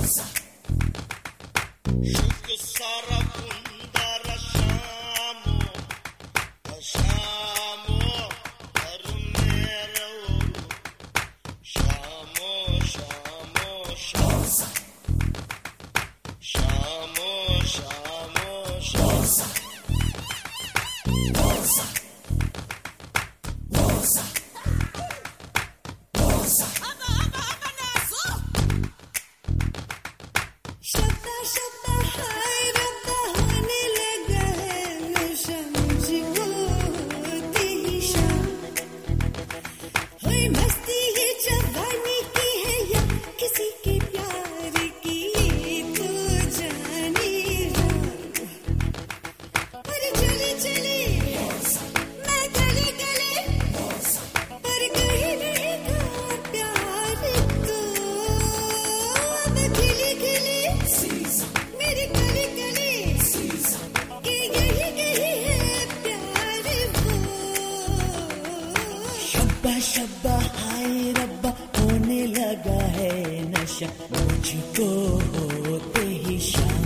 शब्बा हाय रब्बा होने लगा है नशा मुझको होते ही शाम।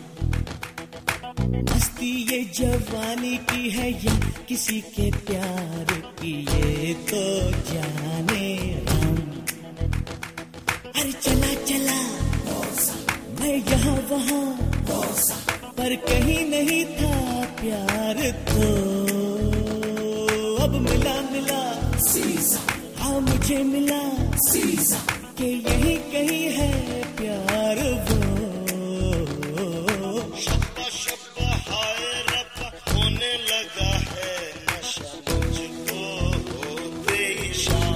मस्ती ये जवानी की है या किसी के प्यार की ये तो जाने हम। अरे चला चला मैं यहाँ वहाँ पर कहीं नहीं था प्यार तो अब मिला मिला हाँ मुझे मिला कि यही कहीं है प्यार वो। शब्बा शब्बा हाय रब्बा होने लगा है नशा मुझको होते ही शाम।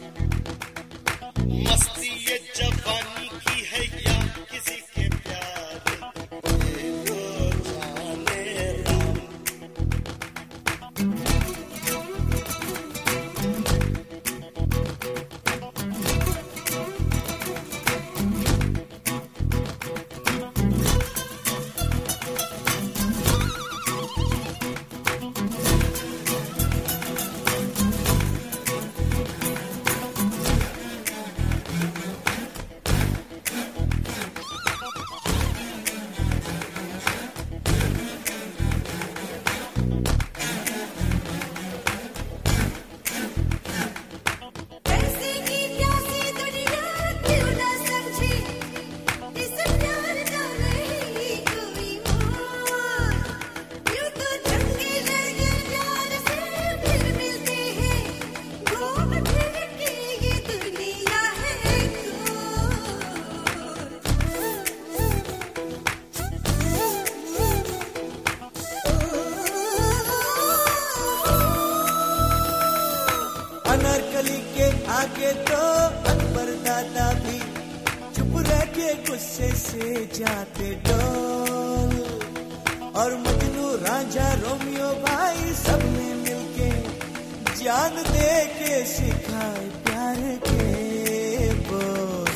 मस्ती ये जवानी की है या किसी के प्यार ये तो जाने राम। अनारकली के आगे तो अकबर दादा भी चुप रह के गुस्से से जाते डोल। और मजनू राजा रोमियो भाई सब ने मिलके जान दे के सिखाए प्यार के बोल।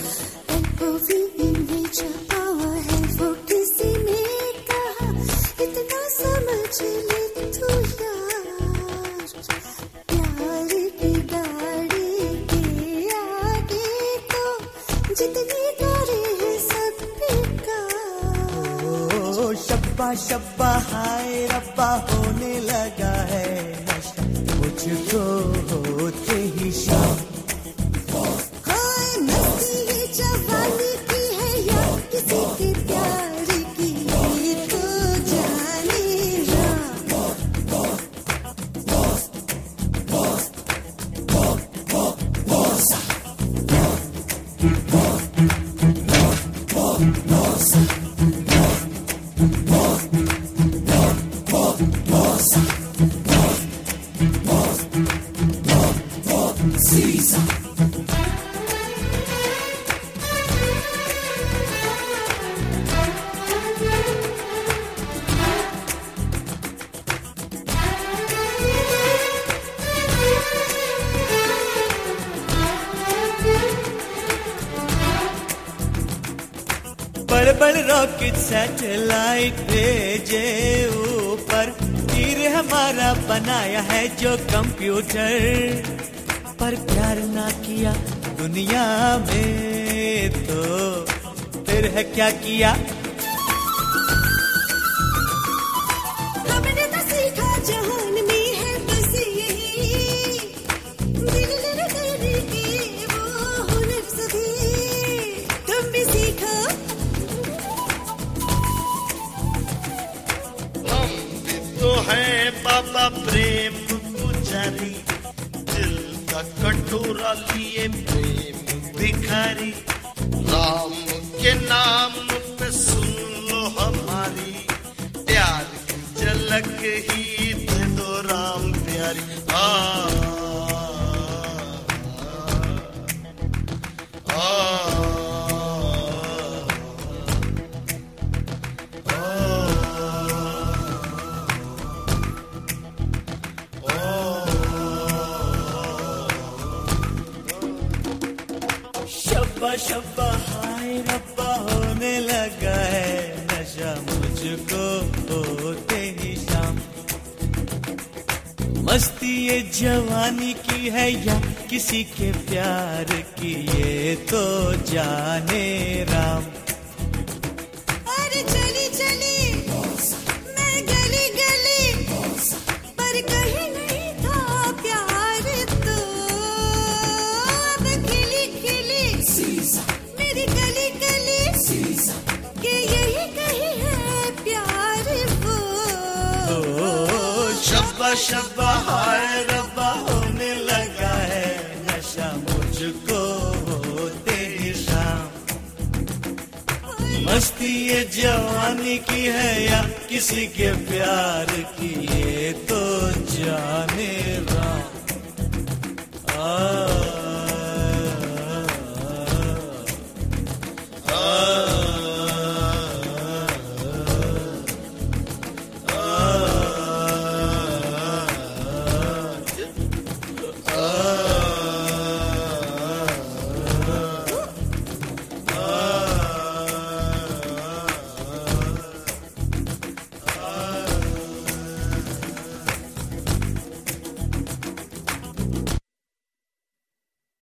है वो किसी ने कहा इतना समझ ले तू यार। प्यार की गाड़ी के आगे तो जितनी गाड़ी है सब बेकार। ओ शब्बा शब्बा हाय रब्बा होने लगा है नशा मुझको होते ही शाम। हाय मस्ती ये जवानी की है या किसी के प्यार की ये तो जाने बड़ बड़ रॉकेट सैटेलाइट भेजे ऊपर तीर हमारा बनाया है जो कंप्यूटर। पर प्यार ना किया दुनिया में तो फिर है क्या किया? हमने तो सीखा जहान में है बस यही, दिल लगाने के वो हुनर सभी, तुम भी सीखो। हम भी तो हैं बाबा प्रेम पुजारी, दिल का कटोरा लिए प्रेम भिखारी। राम के नाम पे सुन लो हमारी, प्यार की झलक ही दे दो राम प्यारी। शब्बा शब्बा हाय रब्बा होने लगा है नशा मुझको होते ही शाम। मस्ती ये जवानी की है या किसी के प्यार की, ये तो जाने राम। अरे चली चली मैं गली गली, पर कहीं नहीं था प्यार तो, अब खिली खिली मेरी गली गली, कि यही कहीं है प्यार वो। शब्बा शब्बा हाय रब्बा होने लगा है नशा मुझको होते ही शाम। मस्ती ये जवानी की है या किसी के प्यार की, ये तो जाने राम।